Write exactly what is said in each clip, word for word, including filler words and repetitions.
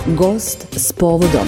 Gost s povodom.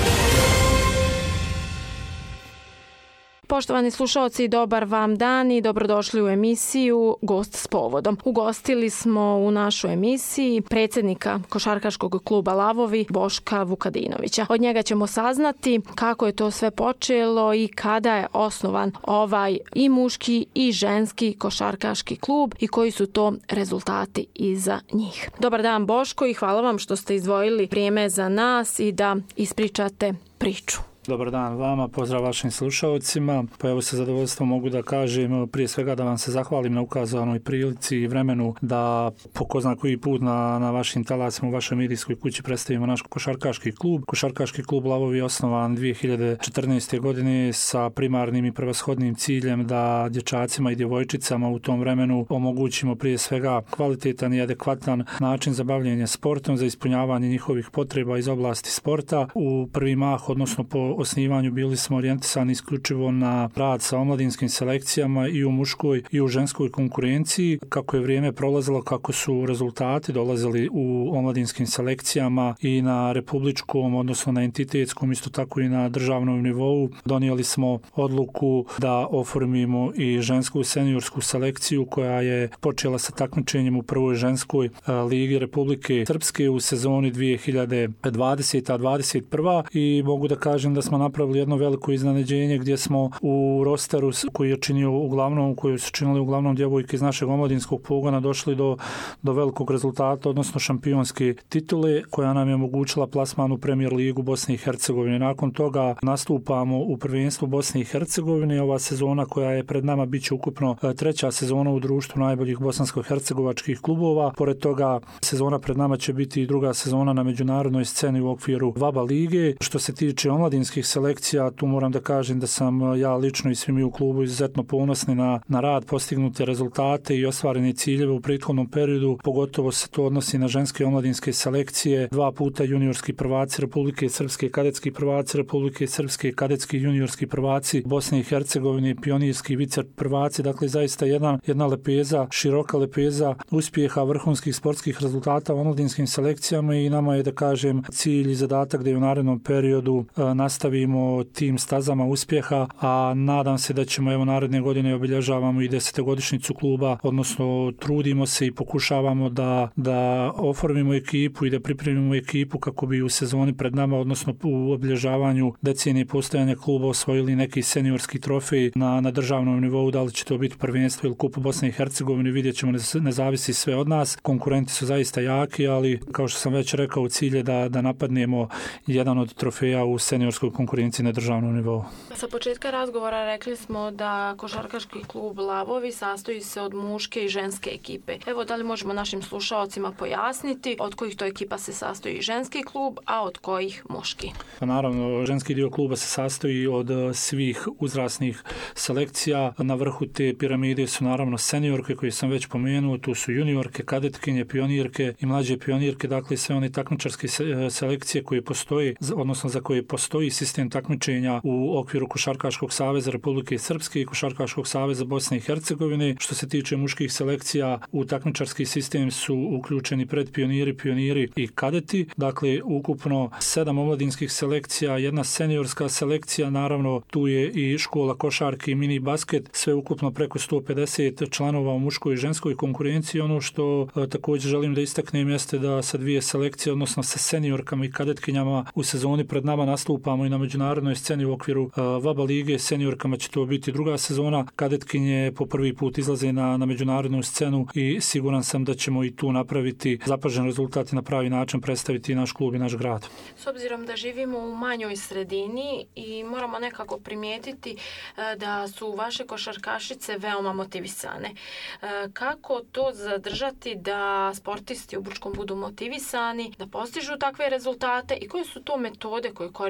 Poštovani slušalci, dobar vam dan i dobrodošli u emisiju Gost s povodom. Ugostili smo u našoj emisiji predsjednika košarkaškog kluba Lavovi Boška Vukadinovića. Od njega ćemo saznati kako je to sve počelo i kada je osnovan ovaj i muški i ženski košarkaški klub i koji su to rezultati iza njih. Dobar dan Boško i hvala vam što ste izdvojili vrijeme za nas i da ispričate priču. Dobar dan vama, pozdrav vašim slušalcima. Pa evo sa zadovoljstvom mogu da kažem prije svega da vam se zahvalim na ukazanoj prilici i vremenu da po ko zna koji put na, na vašim talasima u vašoj medijskoj kući predstavimo naš košarkaški klub. Košarkaški klub Lavovi je osnovan dvije hiljade četrnaeste. godine sa primarnim i prevashodnim ciljem da dječacima i djevojčicama u tom vremenu omogućimo prije svega kvalitetan i adekvatan način za bavljenje sportom, za ispunjavanje njihovih potreba iz oblasti sporta. U prvi mah, odnosno po osnivanju bili smo orijentisani isključivo na rad sa omladinskim selekcijama i u muškoj i u ženskoj konkurenciji. Kako je vrijeme prolazilo, kako su rezultati dolazili u omladinskim selekcijama i na republičkom, odnosno na entitetskom, isto tako i na državnom nivou, donijeli smo odluku da oformimo i žensku seniorsku selekciju koja je počela sa takmičenjem u prvoj ženskoj ligi Republike Srpske u sezoni dvije hiljade dvadesete dvadeset prve. i mogu da kažem da smo napravili jedno veliko iznenađenje gdje smo u rosteru koji je činio uglavnom, koji su činili uglavnom djevojke iz našeg omladinskog pogona došli do, do velikog rezultata, odnosno šampionske titule koja nam je omogućila plasman u Premier ligu Bosne i Hercegovine. Nakon toga nastupamo u prvenstvu Bosne i Hercegovine. Ova sezona koja je pred nama bit će ukupno treća sezona u društvu najboljih bosansko-hercegovačkih klubova. Pored toga sezona pred nama će biti i druga sezona na međunarodnoj sceni u okviru VABA lige. Što se tiče omladinskih selekcija, tu moram da kažem da sam ja lično i svi mi u klubu izuzetno ponosni na, na rad, postignute rezultate i ostvarene ciljeve u prethodnom periodu. Pogotovo se to odnosi na ženske omladinske selekcije. Dva puta juniorski prvaci Republike Srpske, kadetski prvaci Republike Srpske, kadetski juniorski prvaci Bosne i Hercegovine, pionirski vice prvaci. Dakle, zaista jedna, jedna lepeza, široka lepeza uspjeha vrhunskih sportskih rezultata u omladinskim selekcijama i nama je da kažem cilj i zadatak da je u narednom periodu nastavimo tim stazama uspjeha, a nadam se da ćemo evo naredne godine obilježavamo i desetogodišnjicu kluba, odnosno trudimo se i pokušavamo da, da oformimo ekipu i da pripremimo ekipu kako bi u sezoni pred nama, odnosno u obilježavanju decenije postojanja kluba osvojili neki seniorski trofej na, na državnom nivou. Da li će to biti prvenstvo ili kup Bosne i Hercegovine, vidjet ćemo, ne, ne zavisi sve od nas. Konkurenti su zaista jaki, ali kao što sam već rekao, cilj je da, da napadnemo jedan od trofeja u seniorskoj konkurenciji na državnom nivou. Sa početka razgovora rekli smo da košarkaški klub Lavovi sastoji se od muške i ženske ekipe. Evo, da li možemo našim slušalcima pojasniti od kojih to ekipa se sastoji ženski klub, a od kojih muški? Pa naravno, ženski dio kluba se sastoji od svih uzrasnih selekcija. Na vrhu te piramide su naravno seniorke koje sam već pomenuo, tu su juniorke, kadetkinje, pionirke i mlađe pionirke, dakle sve one takmičarske selekcije koje postoje, odnosno za koje postoji sistem takmičenja u okviru Košarkaškog saveza Republike Srpske i Košarkaškog saveza Bosne i Hercegovine. Što se tiče muških selekcija, u takmičarski sistem su uključeni predpioniri, pioniri i kadeti. Dakle, ukupno sedam omladinskih selekcija, jedna seniorska selekcija, naravno tu je i škola košarke i mini basket, sve ukupno preko sto pedeset članova u muškoj i ženskoj konkurenciji. Ono što a, također želim da istaknem jeste da sa dvije selekcije, odnosno sa seniorkama i kadetkinjama u sezoni pred nama nastupamo i na međunarodnoj sceni u okviru uh, VABA lige. Seniorkama će to biti druga sezona. Kadetkinje po prvi put izlaze na, na međunarodnu scenu i siguran sam da ćemo i tu napraviti zapažen rezultat i na pravi način predstaviti naš klub i naš grad. S obzirom da živimo u manjoj sredini i moramo nekako primijetiti uh, da su vaše košarkašice veoma motivisane. Uh, kako to zadržati da sportisti u Brčkom budu motivisani, da postižu takve rezultate i koje su to metode koje koristite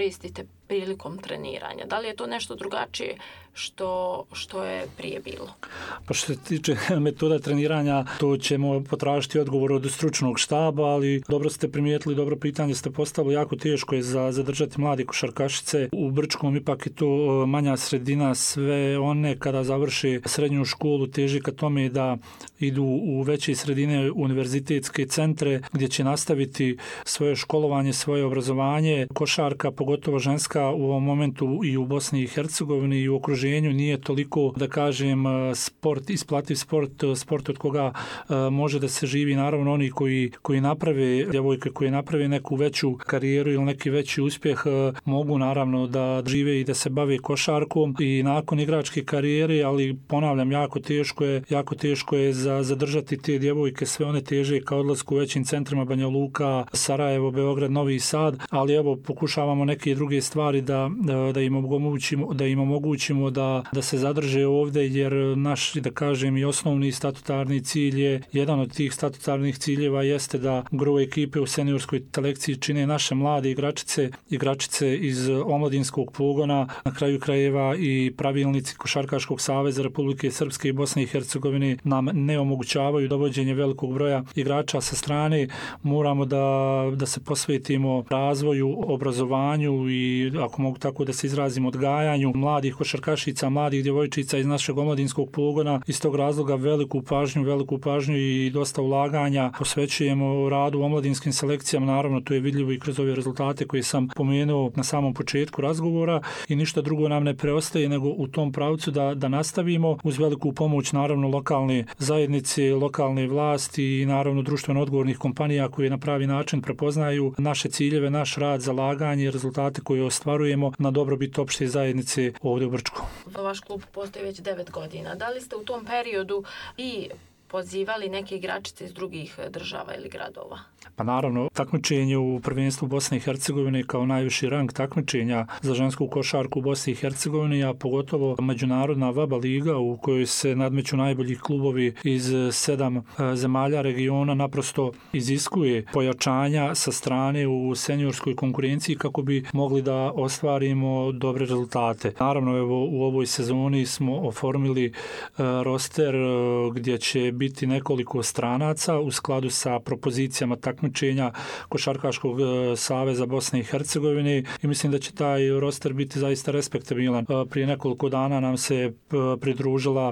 prilikom treniranja? Da li je to nešto drugačije što, što je prije bilo? Pa što se tiče metoda treniranja, to ćemo potražiti odgovor od stručnog štaba, ali dobro ste primijetili, dobro pitanje ste postavili, jako teško je za zadržati mlade košarkašice. U Brčkom ipak je to manja sredina, sve one kada završe srednju školu teži ka tome da idu u veće sredine, univerzitetske centre gdje će nastaviti svoje školovanje, svoje obrazovanje. Košarka, pogotovo ženska, u ovom momentu i u Bosni i Hercegovini i u okruženju nije toliko, da kažem, sport, isplativ sport, sport od koga može da se živi. Naravno, oni koji, koji naprave, djevojke koji naprave neku veću karijeru ili neki veći uspjeh, mogu naravno da žive i da se bave košarkom i nakon igračke karijere, ali ponavljam, jako teško je, jako teško je za zadržati te djevojke, sve one teže ka odlasku u većim centrima Banja Luka, Sarajevo, Beograd, Novi Sad, ali evo pokušavamo neke druge stvari da, da, da im omogućimo, da im omogućimo da, da se zadrže ovdje, jer naš, da kažem, i osnovni statutarni cilj je, jedan od tih statutarnih ciljeva jeste da gro ekipe u seniorskoj selekciji čine naše mlade igračice, igračice iz omladinskog pogona, na kraju krajeva i pravilnici Košarkaškog saveza Republike Srpske i Bosne i Hercegovine nam ne omogućavaju dovođenje velikog broja igrača sa strane. Moramo da, da se posvetimo razvoju, obrazovanju i, ako mogu tako da se izrazim, odgajanju mladih košarkašica, mladih djevojčica iz našeg omladinskog pogona. Iz tog razloga veliku pažnju, veliku pažnju i dosta ulaganja posvećujemo radu u omladinskim selekcijama. Naravno, to je vidljivo i kroz ove rezultate koje sam pomenuo na samom početku razgovora i ništa drugo nam ne preostaje nego u tom pravcu da, da nastavimo uz veliku pomoć naravno lokalne zajednice, lokalne vlasti i naravno društveno odgovornih kompanija koje na pravi način prepoznaju naše ciljeve, naš rad, zalaganje i rezultate koje ostvarujemo na dobrobit opšte zajednice ovdje u Brčku. Vaš klub postoji već devet godina. Da li ste u tom periodu i pozivali neke igračice iz drugih država ili gradova? Pa naravno, takmičenje u prvenstvu Bosne i Hercegovine kao najviši rang takmičenja za žensku košarku u Bosni i Hercegovini, a pogotovo međunarodna V A B A liga u kojoj se nadmeću najbolji klubovi iz sedam zemalja regiona, naprosto iziskuje pojačanja sa strane u seniorskoj konkurenciji kako bi mogli da ostvarimo dobre rezultate. Naravno, evo, u ovoj sezoni smo oformili roster gdje će biti nekoliko stranaca u skladu sa propozicijama takmičenja Košarkaškog saveza Bosne i Hercegovine i mislim da će taj roster biti zaista respektabilan. Prije nekoliko dana nam se pridružila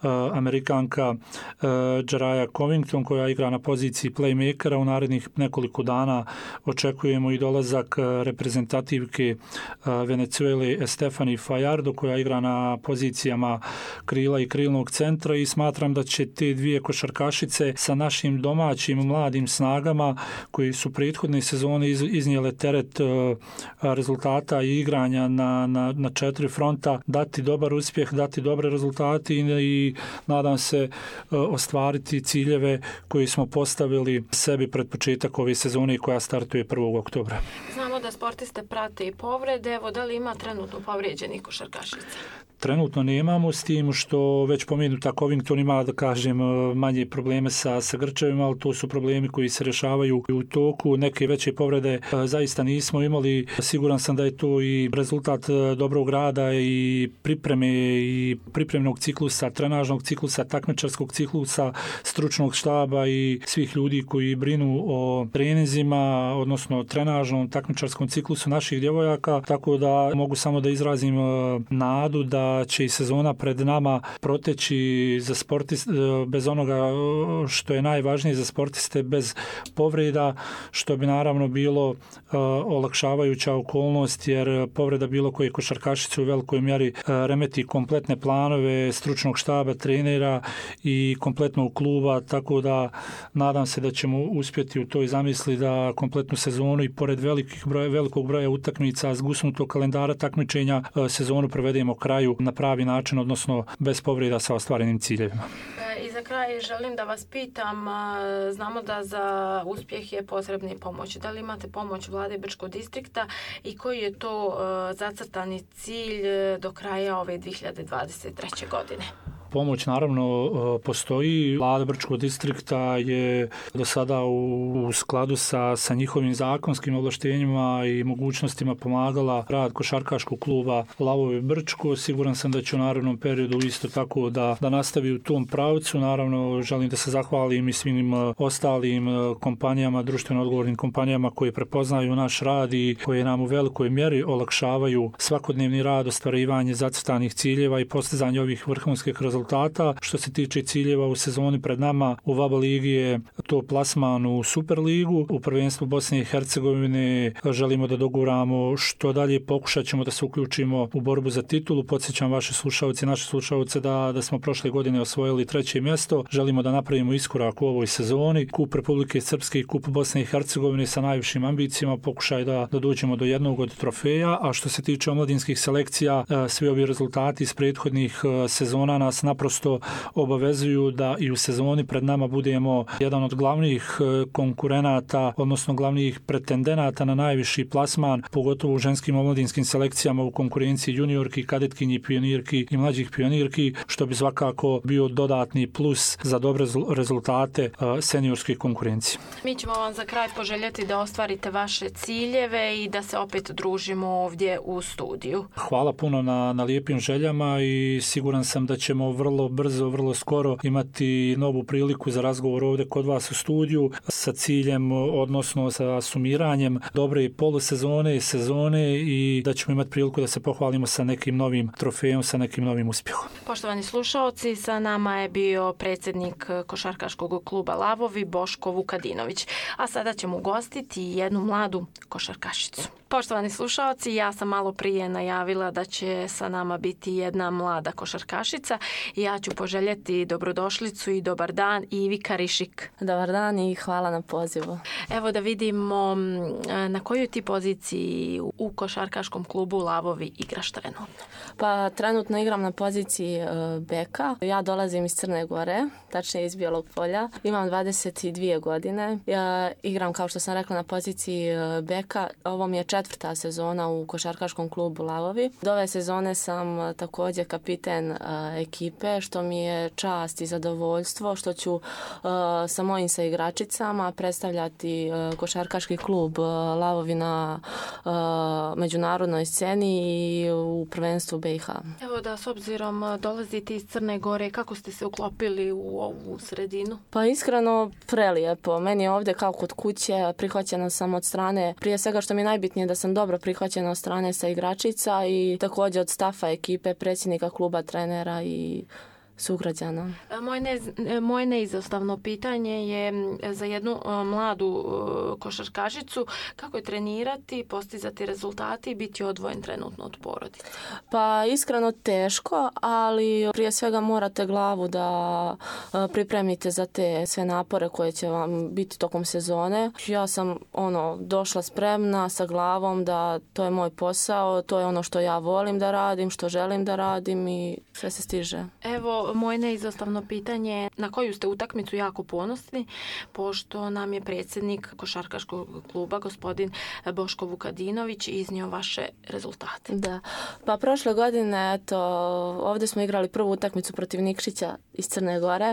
Amerikanka Jaraja Covington koja igra na poziciji playmakera. U narednih nekoliko dana očekujemo i dolazak reprezentativke Venezuele Estefani Fajardo koja igra na pozicijama krila i krilnog centra i smatram da će te dvije košarkašice sa našim domaćim mladim snagama koji su prethodne sezone iz, iznijele teret uh, rezultata i igranja na, na, na četiri fronta, dati dobar uspjeh, dati dobre rezultate i, i nadam se uh, ostvariti ciljeve koji smo postavili sebi pred početak ove sezone koja startuje prvog oktobra. Znamo da sportiste prate i povrede. Evo, da li ima trenutno povrijeđenih košarkašica? Trenutno nemamo, s tim što već pomenuta Covington ima, da kažem, manje probleme sa, sa grčevima, ali to su problemi koji se rešavaju u toku. Neke veće povrede zaista nismo imali. Siguran sam da je to i rezultat dobrog rada i pripreme i pripremnog ciklusa, trenažnog ciklusa, takmičarskog ciklusa, stručnog štaba i svih ljudi koji brinu o treninzima, odnosno trenažnom takmičarskom ciklusu naših djevojaka, tako da mogu samo da izrazim nadu da će i sezona pred nama proteći za sportiste bez onoga što je najvažnije za sportiste, bez povreda, što bi naravno bilo uh, olakšavajuća okolnost, jer povreda bilo koje košarkašice u velikoj mjeri uh, remeti kompletne planove stručnog štaba, trenera i kompletnog kluba, tako da nadam se da ćemo uspjeti u toj zamisli da kompletnu sezonu i pored velikih broja, velikog broja utakmica zgusnutog kalendara takmičenja uh, sezonu provedemo kraju na pravi način, odnosno bez povreda sa ostvarenim ciljevima. I za kraj želim da vas pitam, znamo da za uspjeh je potrebna pomoć. Da li imate pomoć vlade Brčkog distrikta i koji je to zacrtani cilj do kraja ove dvije hiljade dvadeset treće godine? Pomoć naravno postoji. Vlada Brčkog distrikta je do sada u, u skladu sa, sa njihovim zakonskim ovlaštenjima i mogućnostima pomagala rad košarkaškog kluba Lavovi Brčko. Siguran sam da će u narednom periodu isto tako da, da nastavi u tom pravcu. Naravno, želim da se zahvalim i svim ostalim kompanijama, društveno odgovornim kompanijama koje prepoznaju naš rad i koje nam u velikoj mjeri olakšavaju svakodnevni rad, ostvarivanje zacrtanih ciljeva i postizanje ovih vrhunskih rezultata. Što se tiče ciljeva u sezoni pred nama, u V A B A ligi je to plasman u Superligu. U prvenstvu Bosne i Hercegovine želimo da doguramo što dalje, pokušat ćemo da se uključimo u borbu za titulu. Podsjećam vaše slušalci, naše slušalce da, da smo prošle godine osvojili treće mjesto. Želimo da napravimo iskorak u ovoj sezoni. Kup Republike Srpske i Kup Bosne i Hercegovine sa najvišim ambicijama, pokušaj da, da dođemo do jednog od trofeja. A što se tiče omladinskih selekcija, svi ovi rezultati iz prethodnih sezona nas naprosto obavezuju da i u sezoni pred nama budemo jedan od glavnih konkurenata, odnosno glavnih pretendenata na najviši plasman, pogotovo u ženskim omladinskim selekcijama u konkurenciji juniorki, kadetkinji, pionirki i mlađih pionirki, što bi svakako bio dodatni plus za dobre rezultate seniorske konkurencije. Mi ćemo vam za kraj poželjeti da ostvarite vaše ciljeve i da se opet družimo ovdje u studiju. Hvala puno na, na lijepim željama i siguran sam da ćemo vrlo brzo, vrlo skoro imati novu priliku za razgovor ovdje kod vas u studiju sa ciljem, odnosno sa sumiranjem dobre polusezone i sezone i da ćemo imati priliku da se pohvalimo sa nekim novim trofejom, sa nekim novim uspjehom. Poštovani slušaoci, sa nama je bio predsjednik košarkaškog kluba Lavovi Boško Vukadinović, a sada ćemo ugostiti jednu mladu košarkašicu. Poštovani slušaoci, ja sam malo prije najavila da će sa nama biti jedna mlada košarkašica i ja ću poželjeti dobrodošlicu i dobar dan Ivi Karišik. Dobar dan i hvala na pozivu. Evo da vidimo na kojoj ti poziciji u košarkaškom klubu Lavovi igraš trenutno. Pa trenutno igram na poziciji beka. Ja dolazim iz Crne Gore, tačnije iz Bijelog Polja. Imam dvadeset dvije godine. Ja igram, kao što sam rekla, na poziciji beka. Ovo mi je četvrta sezona u košarkaškom klubu Lavovi. Do ove sezone sam također kapiten ekipe, što mi je čast i zadovoljstvo što ću sa mojim saigračicama predstavljati košarkaški klub Lavovi na međunarodnoj sceni i u prvenstvu B i H. Evo da, s obzirom dolazite iz Crne Gore, kako ste se uklopili u ovu sredinu? Pa iskreno prelijepo. Meni je ovdje kao kod kuće, prihvaćena sam od strane, prije svega što mi je najbitnije da sam dobro prihvaćena od strane saigračica i također od stafa ekipe, predsjednika kluba, trenera i sugrađana. Moje, ne, moje neizostavno pitanje je za jednu mladu košarkašicu kako je trenirati, postizati rezultati i biti odvojen trenutno od porodice? Pa iskreno teško, ali prije svega morate glavu da pripremite za te sve napore koje će vam biti tokom sezone. Ja sam ono došla spremna sa glavom da to je moj posao, to je ono što ja volim da radim, što želim da radim i sve se stiže. Evo, moje neizostavno pitanje je na koju ste utakmicu jako ponosni, pošto nam je predsjednik košarkaškog kluba, gospodin Boško Vukadinović, iznio vaše rezultate. Da, pa prošle godine, eto, ovdje smo igrali prvu utakmicu protiv Nikšića iz Crne Gore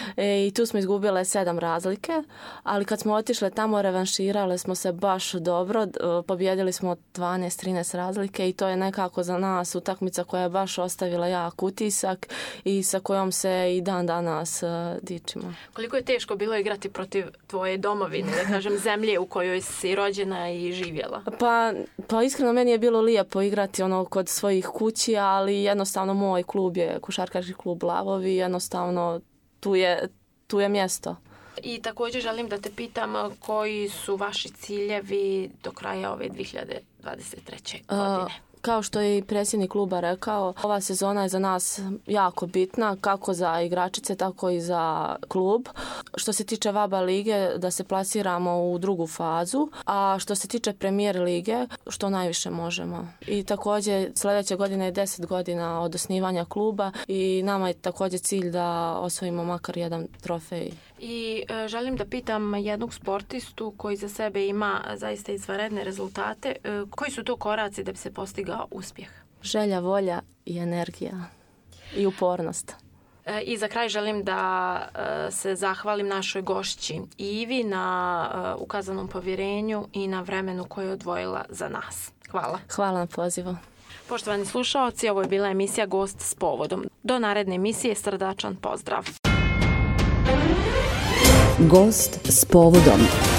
i tu smo izgubile sedam razlike, ali kad smo otišle tamo, revanširale smo se baš dobro, pobjedili smo dvanaest trinaest razlike i to je nekako za nas utakmica koja je baš ostavila jak utisak i sa kojom se i dan danas uh, dičimo. Koliko je teško bilo igrati protiv tvoje domovine, da kažem zemlje u kojoj si rođena i živjela? Pa, pa iskreno meni je bilo lijepo igrati ono kod svojih kući, ali jednostavno moj klub je košarkaški klub Lavovi, jednostavno tu je, tu je mjesto. I također želim da te pitam koji su vaši ciljevi do kraja ove dvije hiljade dvadeset treće. godine. Uh, Kao što je i predsjednik kluba rekao, ova sezona je za nas jako bitna, kako za igračice, tako i za klub. Što se tiče V A B A lige, da se plasiramo u drugu fazu, a što se tiče Premier lige, što najviše možemo. I također sljedeće godine je deset godina od osnivanja kluba i nama je također cilj da osvojimo makar jedan trofej. I e, želim da pitam jednog sportistu koji za sebe ima zaista izvanredne rezultate, e, koji su to koraci da bi se postigao uspjeh? Želja, volja i energija i upornost. I za kraj želim da se zahvalim našoj gošći Ivi na ukazanom povjerenju i na vremenu koje je odvojila za nas. Hvala. Hvala na pozivu. Poštovani slušaoci, ovo je bila emisija Gost s povodom. Do naredne emisije srdačan pozdrav. Gost s povodom.